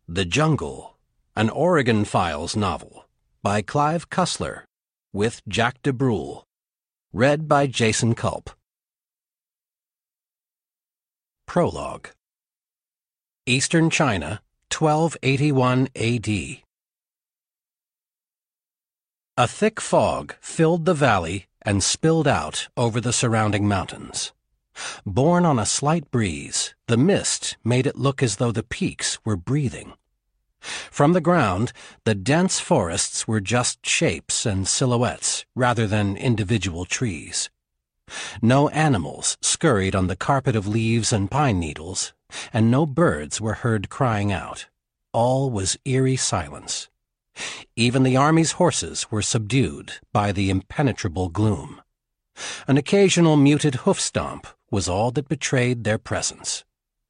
The Jungle, an Oregon Files novel by Clive Cussler, with Jack DeBrule. Read by Jason Culp. Prologue. Eastern China, 1281 A.D. A thick fog filled the valley and spilled out over the surrounding mountains. Borne on a slight breeze, the mist made it look as though the peaks were breathing. From the ground, the dense forests were just shapes and silhouettes rather than individual trees. No animals scurried on the carpet of leaves and pine needles, and no birds were heard crying out. All was eerie silence. Even the army's horses were subdued by the impenetrable gloom. An occasional muted hoof stomp was all that betrayed their presence.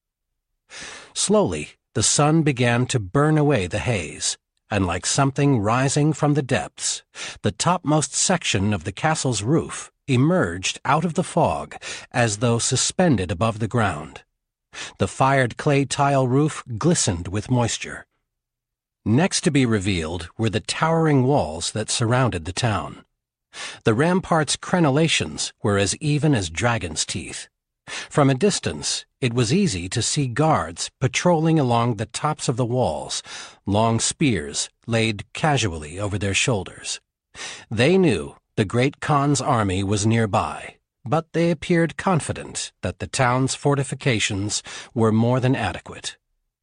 Slowly, the sun began to burn away the haze, and like something rising from the depths, the topmost section of the castle's roof emerged out of the fog as though suspended above the ground. The fired clay tile roof glistened with moisture. Next to be revealed were the towering walls that surrounded the town. The ramparts' crenellations were as even as dragons' teeth. From a distance, it was easy to see guards patrolling along the tops of the walls, long spears laid casually over their shoulders. They knew the great Khan's army was nearby, but they appeared confident that the town's fortifications were more than adequate.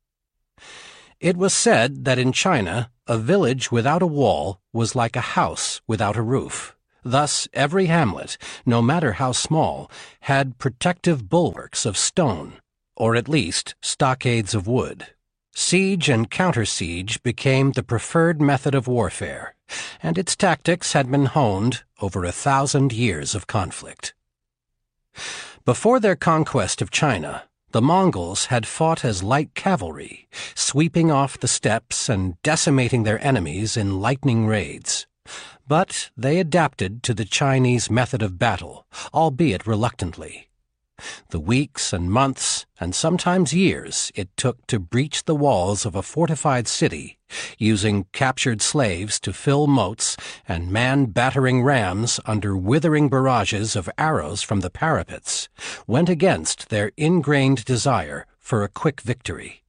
It was said that in China, a village without a wall was like a house without a roof. Thus, every hamlet, no matter how small, had protective bulwarks of stone, or at least stockades of wood. Siege and counter-siege became the preferred method of warfare, and its tactics had been honed over 1,000 years of conflict. Before their conquest of China, the Mongols had fought as light cavalry, sweeping off the steppes and decimating their enemies in lightning raids. But they adapted to the Chinese method of battle, albeit reluctantly. The weeks and months, and sometimes years, it took to breach the walls of a fortified city, using captured slaves to fill moats and man battering rams under withering barrages of arrows from the parapets, went against their ingrained desire for a quick victory.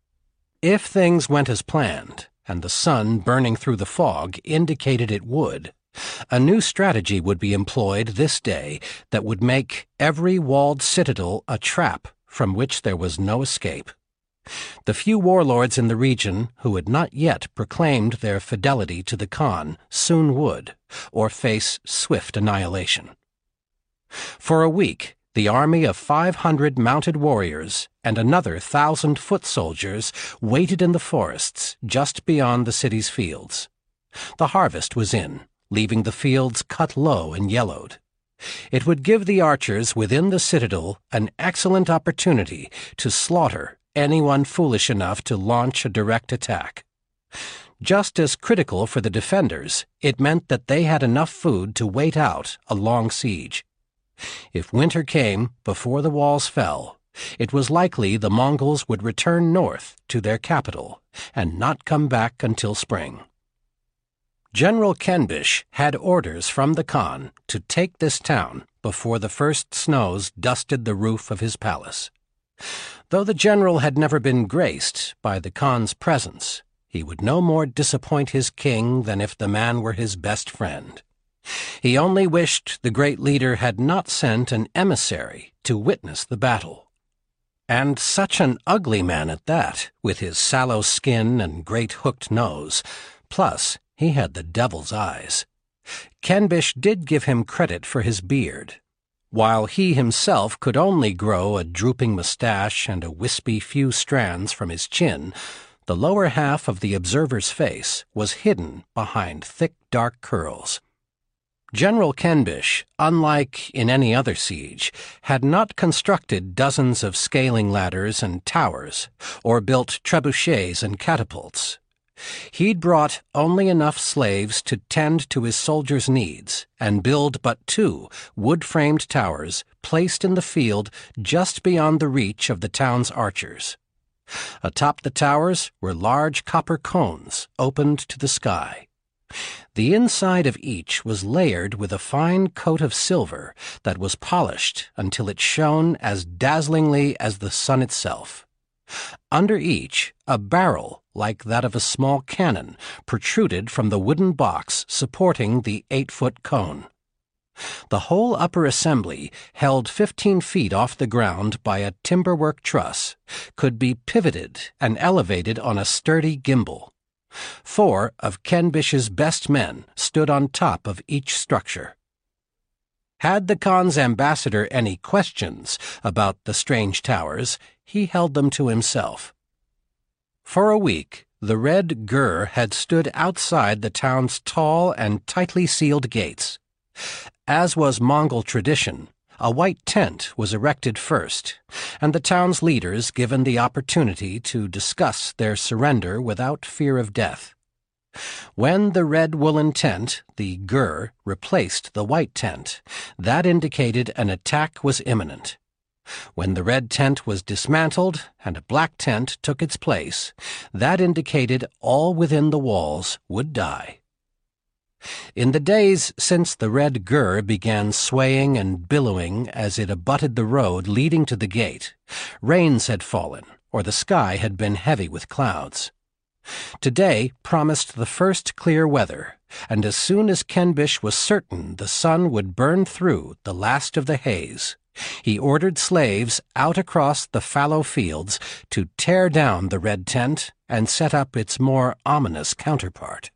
If things went as planned, and the sun burning through the fog indicated it would, a new strategy would be employed this day that would make every walled citadel a trap from which there was no escape. The few warlords in the region who had not yet proclaimed their fidelity to the Khan soon would, or face swift annihilation. For a week, the army of 500 mounted warriors and another 1,000 foot soldiers waited in the forests just beyond the city's fields. The harvest was in, leaving the fields cut low and yellowed. It would give the archers within the citadel an excellent opportunity to slaughter anyone foolish enough to launch a direct attack. Just as critical for the defenders, it meant that they had enough food to wait out a long siege. If winter came before the walls fell, it was likely the Mongols would return north to their capital and not come back until spring. General Kenbish had orders from the Khan to take this town before the first snows dusted the roof of his palace. Though the general had never been graced by the Khan's presence, he would no more disappoint his king than if the man were his best friend. He only wished the great leader had not sent an emissary to witness the battle. And such an ugly man at that, with his sallow skin and great hooked nose. Plus, he had the devil's eyes. Kenbish did give him credit for his beard. While he himself could only grow a drooping mustache and a wispy few strands from his chin, the lower half of the observer's face was hidden behind thick dark curls. General Kenbish, unlike in any other siege, had not constructed dozens of scaling ladders and towers, or built trebuchets and catapults. He'd brought only enough slaves to tend to his soldiers' needs and build but 2 wood-framed towers placed in the field just beyond the reach of the town's archers. Atop the towers were large copper cones opened to the sky. The inside of each was layered with a fine coat of silver that was polished until it shone as dazzlingly as the sun itself. Under each, a barrel like that of a small cannon protruded from the wooden box supporting the 8-foot cone. The whole upper assembly, held 15 feet off the ground by a timberwork truss, could be pivoted and elevated on a sturdy gimbal. 4 of Ken Bish's best men stood on top of each structure. Had the Khan's ambassador any questions about the strange towers, he held them to himself. For a week, the Red Gur had stood outside the town's tall and tightly sealed gates. As was Mongol tradition, a white tent was erected first, and the town's leaders given the opportunity to discuss their surrender without fear of death. When the red woolen tent, the gur, replaced the white tent, that indicated an attack was imminent. When the red tent was dismantled and a black tent took its place, that indicated all within the walls would die. In the days since the red gur began swaying and billowing as it abutted the road leading to the gate, rains had fallen, or the sky had been heavy with clouds. Today promised the first clear weather, and as soon as Ken Bish was certain the sun would burn through the last of the haze, he ordered slaves out across the fallow fields to tear down the red tent and set up its more ominous counterpart.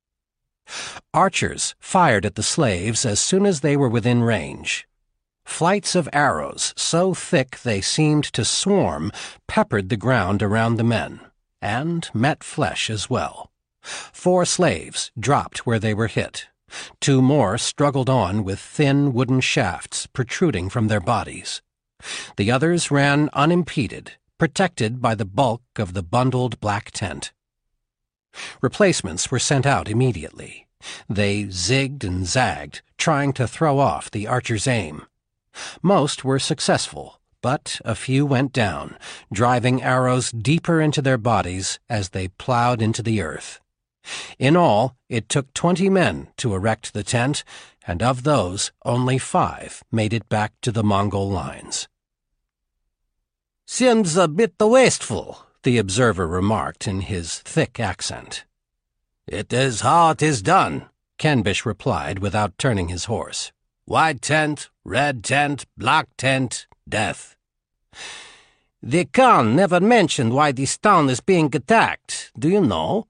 Archers fired at the slaves as soon as they were within range. Flights of arrows, so thick they seemed to swarm, peppered the ground around the men, and met flesh as well. 4 slaves dropped where they were hit. 2 more struggled on with thin wooden shafts protruding from their bodies. The others ran unimpeded, protected by the bulk of the bundled black tent. Replacements were sent out immediately. They zigged and zagged, trying to throw off the archer's aim. Most were successful, but a few went down, driving arrows deeper into their bodies as they plowed into the earth. In all, it took 20 men to erect the tent, and of those, only 5 made it back to the Mongol lines. "Seems a bit wasteful," the observer remarked in his thick accent. "It is how it is done," Ken Bish replied without turning his horse. "White tent, red tent, black tent, death." "The Khan never mentioned why this town is being attacked. Do you know?"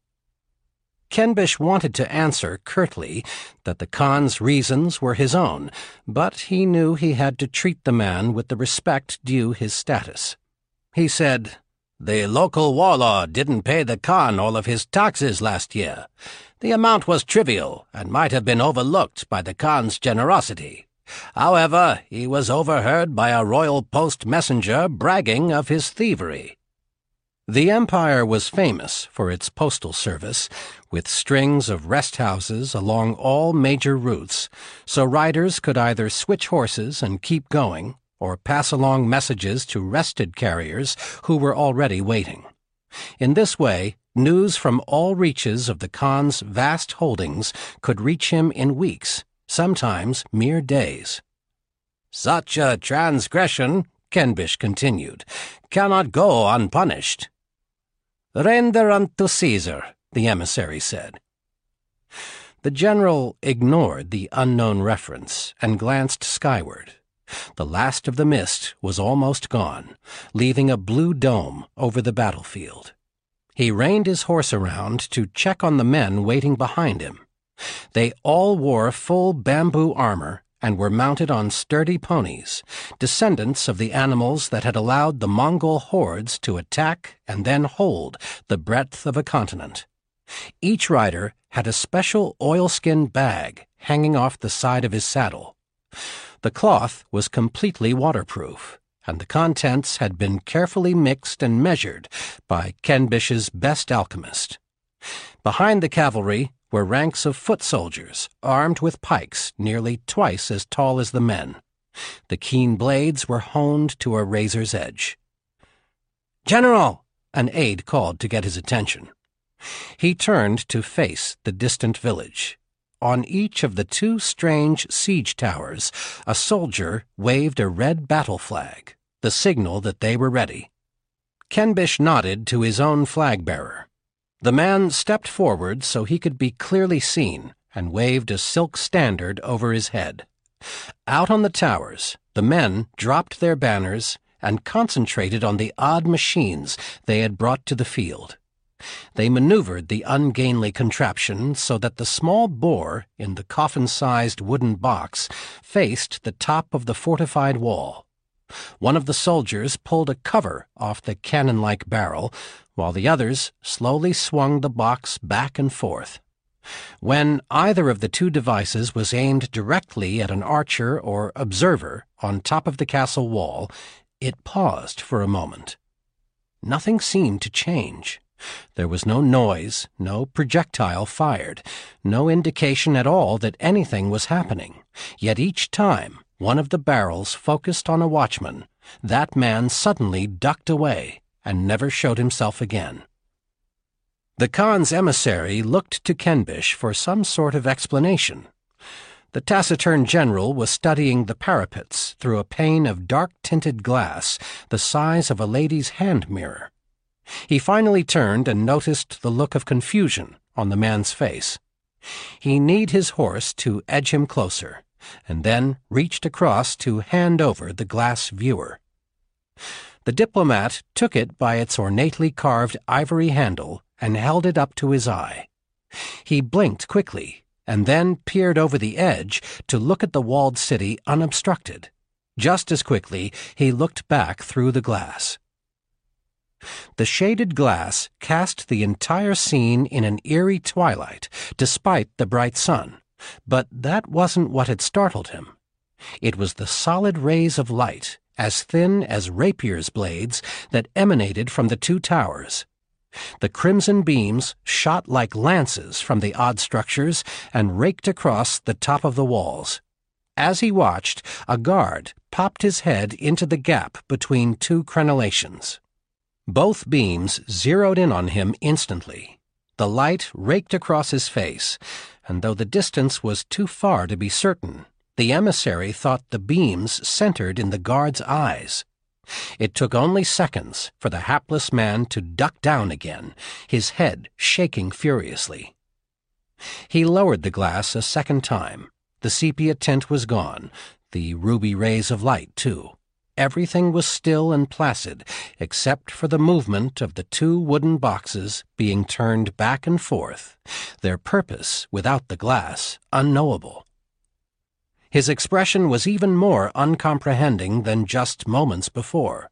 Ken Bish wanted to answer curtly that the Khan's reasons were his own, but he knew he had to treat the man with the respect due his status. He said, "The local warlord didn't pay the Khan all of his taxes last year. The amount was trivial and might have been overlooked by the Khan's generosity. However, he was overheard by a royal post messenger bragging of his thievery." The empire was famous for its postal service, with strings of rest houses along all major routes, so riders could either switch horses and keep going, or pass along messages to rested carriers who were already waiting. In this way, news from all reaches of the Khan's vast holdings could reach him in weeks, sometimes mere days. "Such a transgression," Ken Bish continued, "cannot go unpunished." "Render unto Caesar," the emissary said. The general ignored the unknown reference and glanced skyward. The last of the mist was almost gone, leaving a blue dome over the battlefield. He reined his horse around to check on the men waiting behind him. They all wore full bamboo armor and were mounted on sturdy ponies, descendants of the animals that had allowed the Mongol hordes to attack and then hold the breadth of a continent. Each rider had a special oilskin bag hanging off the side of his saddle. The cloth was completely waterproof, and the contents had been carefully mixed and measured by Ken Bish's best alchemist. Behind the cavalry were ranks of foot soldiers, armed with pikes nearly twice as tall as the men. The keen blades were honed to a razor's edge. "General, An aide called to get his attention. He turned to face the distant village. On each of the two strange siege towers, a soldier waved a red battle flag, the signal that they were ready. Kenbish nodded to his own flag-bearer. The man stepped forward so he could be clearly seen and waved a silk standard over his head. Out on the towers, the men dropped their banners and concentrated on the odd machines they had brought to the field. They maneuvered the ungainly contraption so that the small bore in the coffin-sized wooden box faced the top of the fortified wall. One of the soldiers pulled a cover off the cannon-like barrel, while the others slowly swung the box back and forth. When either of the two devices was aimed directly at an archer or observer on top of the castle wall, it paused for a moment. Nothing seemed to change. There was no noise, no projectile fired, no indication at all that anything was happening. Yet each time one of the barrels focused on a watchman, that man suddenly ducked away and never showed himself again. The Khan's emissary looked to Kenbish for some sort of explanation. The taciturn general was studying the parapets through a pane of dark-tinted glass the size of a lady's hand mirror. He finally turned and noticed the look of confusion on the man's face. He kneed his horse to edge him closer, and then reached across to hand over the glass viewer. The diplomat took it by its ornately carved ivory handle and held it up to his eye. He blinked quickly, and then peered over the edge to look at the walled city unobstructed. Just as quickly, he looked back through the glass. The shaded glass cast the entire scene in an eerie twilight, despite the bright sun, but that wasn't what had startled him. It was the solid rays of light, as thin as rapiers' blades, that emanated from the two towers. The crimson beams shot like lances from the odd structures and raked across the top of the walls. As he watched, a guard popped his head into the gap between two crenellations. Both beams zeroed in on him instantly. The light raked across his face, and though the distance was too far to be certain, the emissary thought the beams centered in the guard's eyes. It took only seconds for the hapless man to duck down again, his head shaking furiously. He lowered the glass a second time. The sepia tint was gone, the ruby rays of light, too. Everything was still and placid, except for the movement of the two wooden boxes being turned back and forth, their purpose, without the glass, unknowable. His expression was even more uncomprehending than just moments before.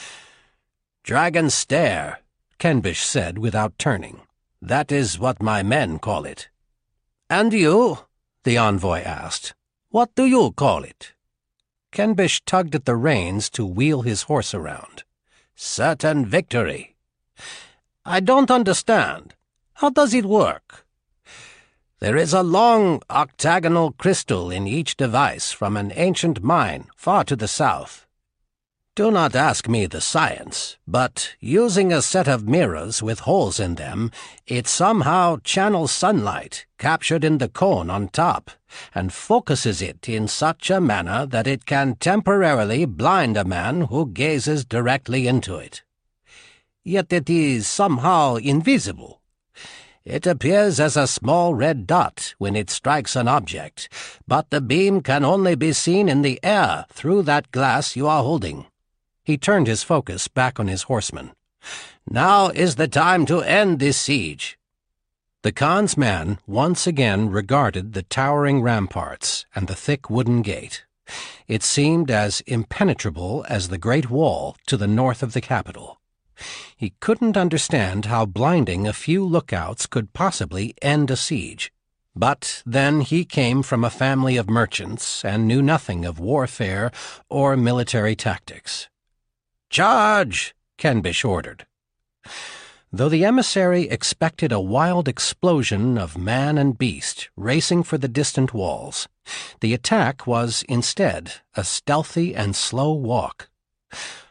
"Dragon stare," Kenbish said without turning. "That is what my men call it." "And you?" the envoy asked. "What do you call it?" Kenbish tugged at the reins to wheel his horse around. "Certain victory." "I don't understand. How does it work?" "There is a long octagonal crystal in each device from an ancient mine far to the south. Do not ask me the science, but using a set of mirrors with holes in them, it somehow channels sunlight captured in the cone on top and focuses it in such a manner that it can temporarily blind a man who gazes directly into it. Yet it is somehow invisible. It appears as a small red dot when it strikes an object, but the beam can only be seen in the air through that glass you are holding." He turned his focus back on his horsemen. "Now is the time to end this siege." The Khan's man once again regarded the towering ramparts and the thick wooden gate. It seemed as impenetrable as the Great Wall to the north of the capital. He couldn't understand how blinding a few lookouts could possibly end a siege. But then he came from a family of merchants and knew nothing of warfare or military tactics. "Charge!" Kenbish ordered. Though the emissary expected a wild explosion of man and beast racing for the distant walls, the attack was instead a stealthy and slow walk.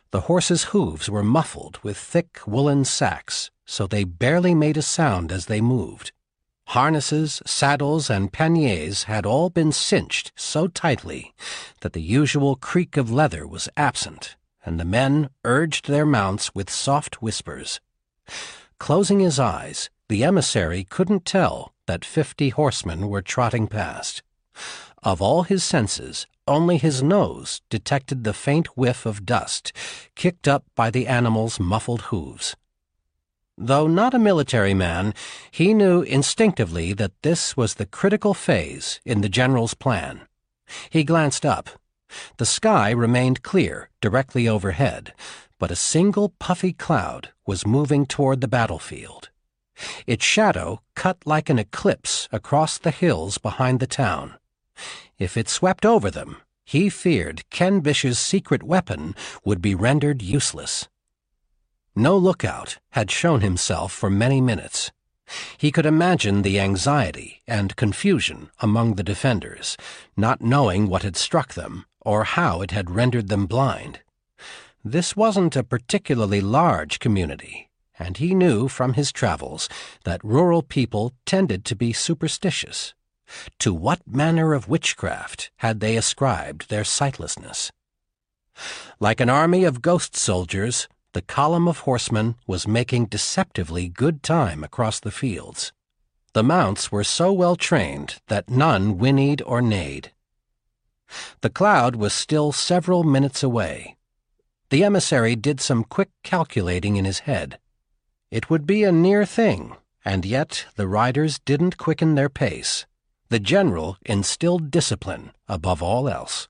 The horses' hooves were muffled with thick woolen sacks, so they barely made a sound as they moved. Harnesses, saddles, and panniers had all been cinched so tightly that the usual creak of leather was absent, and the men urged their mounts with soft whispers. Closing his eyes, the emissary couldn't tell that 50 horsemen were trotting past. Of all his senses, only his nose detected the faint whiff of dust kicked up by the animals' muffled hooves. Though not a military man, he knew instinctively that this was the critical phase in the general's plan. He glanced up. The sky remained clear directly overhead, but a single puffy cloud was moving toward the battlefield. Its shadow cut like an eclipse across the hills behind the town. If it swept over them, he feared Ken Bish's secret weapon would be rendered useless. No lookout had shown himself for many minutes. He could imagine the anxiety and confusion among the defenders, not knowing what had struck them or how it had rendered them blind. This wasn't a particularly large community, and he knew from his travels that rural people tended to be superstitious. To what manner of witchcraft had they ascribed their sightlessness? Like an army of ghost soldiers, the column of horsemen was making deceptively good time across the fields. The mounts were so well trained that none whinnied or neighed. The cloud was still several minutes away. The emissary did some quick calculating in his head. It would be a near thing, and yet the riders didn't quicken their pace. The general instilled discipline above all else.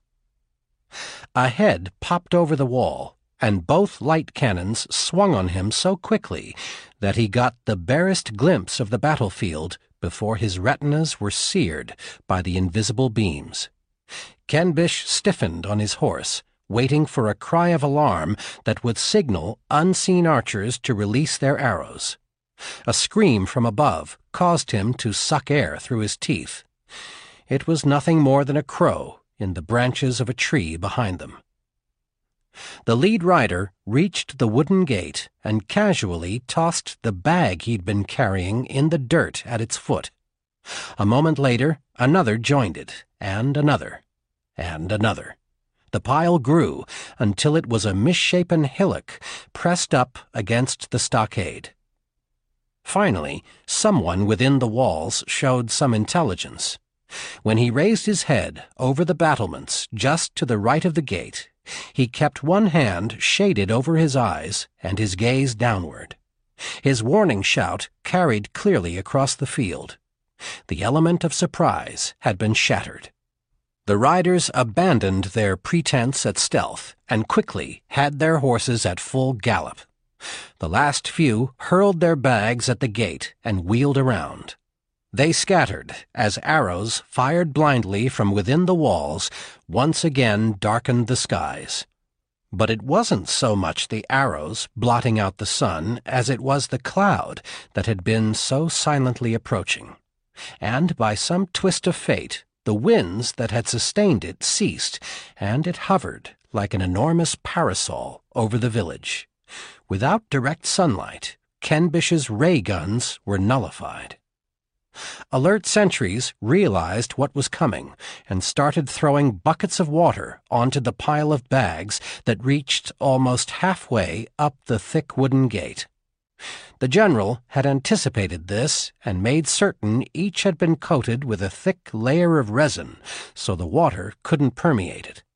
A head popped over the wall, and both light cannons swung on him so quickly that he got the barest glimpse of the battlefield before his retinas were seared by the invisible beams. Ken Bish stiffened on his horse, waiting for a cry of alarm that would signal unseen archers to release their arrows. A scream from above caused him to suck air through his teeth. It was nothing more than a crow in the branches of a tree behind them. The lead rider reached the wooden gate and casually tossed the bag he'd been carrying in the dirt at its foot. A moment later, another joined it, and another, and another. The pile grew until it was a misshapen hillock pressed up against the stockade. Finally, someone within the walls showed some intelligence. When he raised his head over the battlements just to the right of the gate, he kept one hand shaded over his eyes and his gaze downward. His warning shout carried clearly across the field. The element of surprise had been shattered. The riders abandoned their pretense at stealth and quickly had their horses at full gallop. The last few hurled their bags at the gate and wheeled around. They scattered as arrows fired blindly from within the walls once again darkened the skies. But it wasn't so much the arrows blotting out the sun as it was the cloud that had been so silently approaching. And by some twist of fate, the winds that had sustained it ceased, and it hovered like an enormous parasol over the village. Without direct sunlight, Ken Bish's ray guns were nullified. Alert sentries realized what was coming and started throwing buckets of water onto the pile of bags that reached almost halfway up the thick wooden gate. The general had anticipated this and made certain each had been coated with a thick layer of resin so the water couldn't permeate it.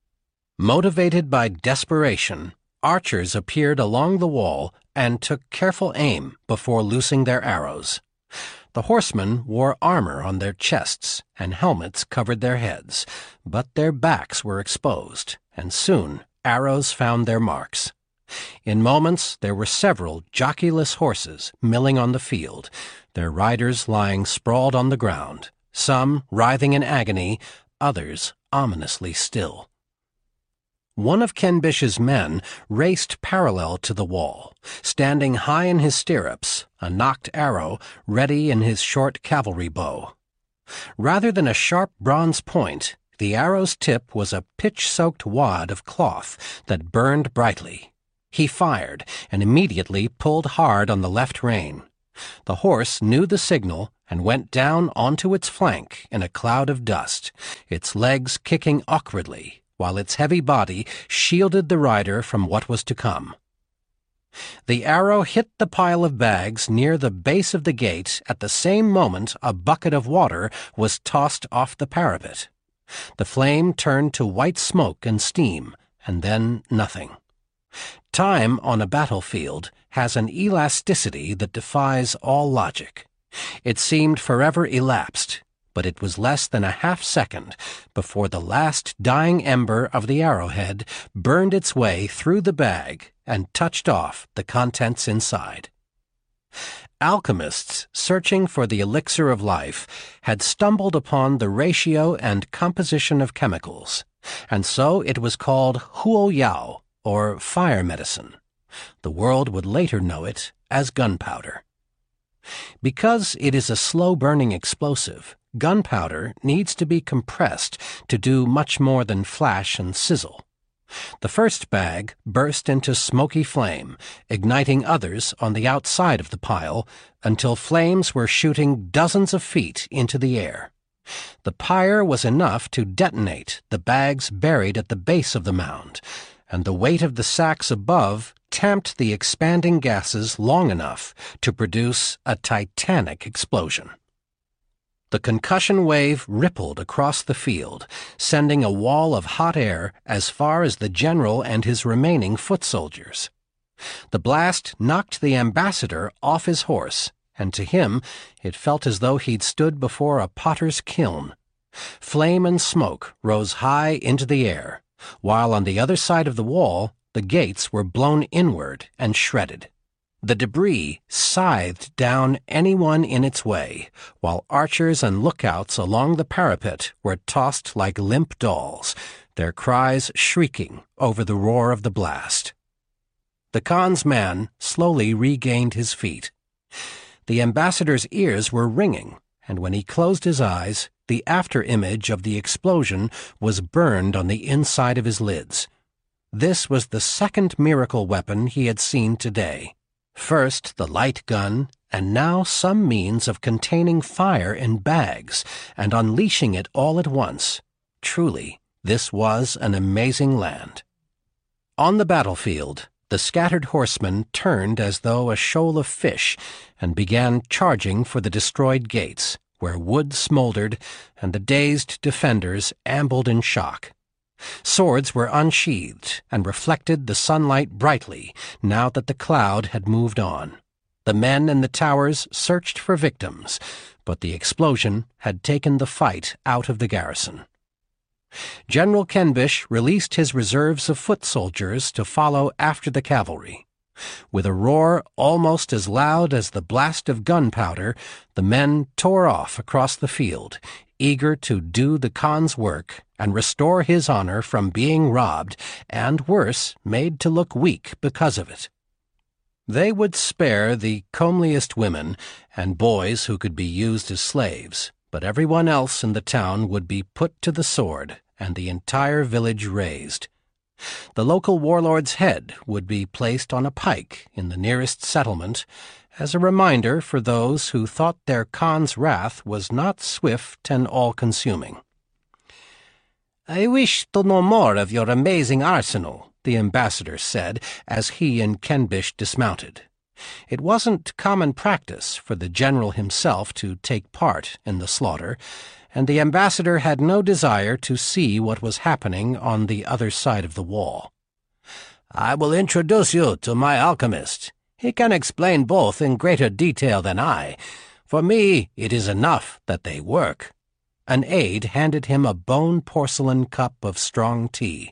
Motivated by desperation, archers appeared along the wall and took careful aim before loosing their arrows. The horsemen wore armor on their chests, and helmets covered their heads, but their backs were exposed, and soon arrows found their marks. In moments there were several jockeyless horses milling on the field, their riders lying sprawled on the ground, some writhing in agony, others ominously still. One of Ken Bish's men raced parallel to the wall, standing high in his stirrups, a nocked arrow ready in his short cavalry bow. Rather than a sharp bronze point, The arrow's tip was a pitch-soaked wad of cloth that burned brightly. He fired and immediately pulled hard on the left rein. The horse knew the signal and went down onto its flank in a cloud of dust, its legs kicking awkwardly, while its heavy body shielded the rider from what was to come. The arrow hit the pile of bags near the base of the gate at the same moment a bucket of water was tossed off the parapet. The flame turned to white smoke and steam, and then nothing. Time on a battlefield has an elasticity that defies all logic. It seemed forever elapsed, but it was less than a half-second before the last dying ember of the arrowhead burned its way through the bag and touched off the contents inside. Alchemists searching for the elixir of life had stumbled upon the ratio and composition of chemicals, and so it was called huo yao, or fire medicine. The world would later know it as gunpowder. Because it is a slow-burning explosive, gunpowder needs to be compressed to do much more than flash and sizzle. The first bag burst into smoky flame, igniting others on the outside of the pile until flames were shooting dozens of feet into the air. The pyre was enough to detonate the bags buried at the base of the mound, and the weight of the sacks above tamped the expanding gases long enough to produce a titanic explosion. The concussion wave rippled across the field, sending a wall of hot air as far as the general and his remaining foot soldiers. The blast knocked the ambassador off his horse, and to him it felt as though he'd stood before a potter's kiln. Flame and smoke rose high into the air, while on the other side of the wall the gates were blown inward and shredded. The debris scythed down anyone in its way, while archers and lookouts along the parapet were tossed like limp dolls, their cries shrieking over the roar of the blast. The Khan's man slowly regained his feet. The ambassador's ears were ringing, and when he closed his eyes, the after-image of the explosion was burned on the inside of his lids. This was the second miracle weapon he had seen today. First the light gun, and now some means of containing fire in bags and unleashing it all at once. Truly, this was an amazing land. On the battlefield, the scattered horsemen turned as though a shoal of fish and began charging for the destroyed gates, where wood smoldered and the dazed defenders ambled in shock. Swords were unsheathed and reflected the sunlight brightly now that the cloud had moved on. The men in the towers searched for victims, but the explosion had taken the fight out of the garrison. General Kenbish released his reserves of foot soldiers to follow after the cavalry. With a roar almost as loud as the blast of gunpowder, the men tore off across the field, eager to do the Khan's work and restore his honor from being robbed and, worse, made to look weak because of it. They would spare the comeliest women and boys who could be used as slaves, but everyone else in the town would be put to the sword and the entire village razed. The local warlord's head would be placed on a pike in the nearest settlement as a reminder for those who thought their Khan's wrath was not swift and all-consuming. "I wish to know more of your amazing arsenal," the ambassador said as he and Kenbish dismounted. It wasn't common practice for the general himself to take part in the slaughter, and the ambassador had no desire to see what was happening on the other side of the wall. "I will introduce you to my alchemist. He can explain both in greater detail than I. For me, it is enough that they work." An aide handed him a bone porcelain cup of strong tea.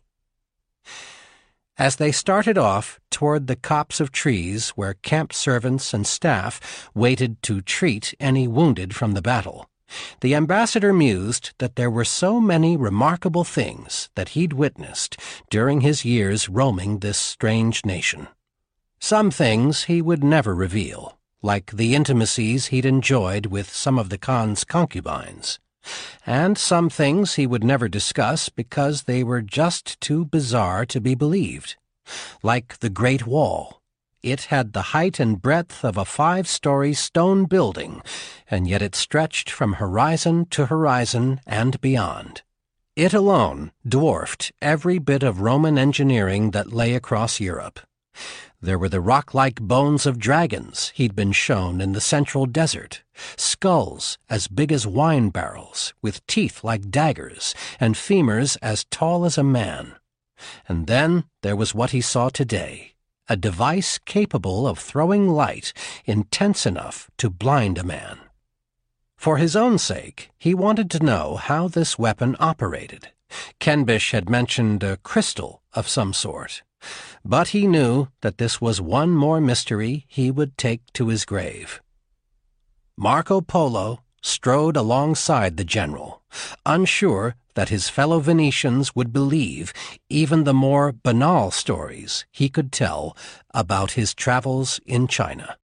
As they started off toward the copse of trees where camp servants and staff waited to treat any wounded from the battle, the ambassador mused that there were so many remarkable things that he'd witnessed during his years roaming this strange nation. Some things he would never reveal, like the intimacies he'd enjoyed with some of the Khan's concubines. and some things he would never discuss because they were just too bizarre to be believed. Like the Great Wall. It had the height and breadth of a 5-story stone building, and yet it stretched from horizon to horizon and beyond. It alone dwarfed every bit of Roman engineering that lay across Europe. There were the rock-like bones of dragons he'd been shown in the central desert, skulls as big as wine barrels, with teeth like daggers, and femurs as tall as a man. And then there was what he saw today, a device capable of throwing light intense enough to blind a man. For his own sake, he wanted to know how this weapon operated. Kenbish had mentioned a crystal of some sort. But he knew that this was one more mystery he would take to his grave. Marco Polo strode alongside the general, unsure that his fellow Venetians would believe even the more banal stories he could tell about his travels in China.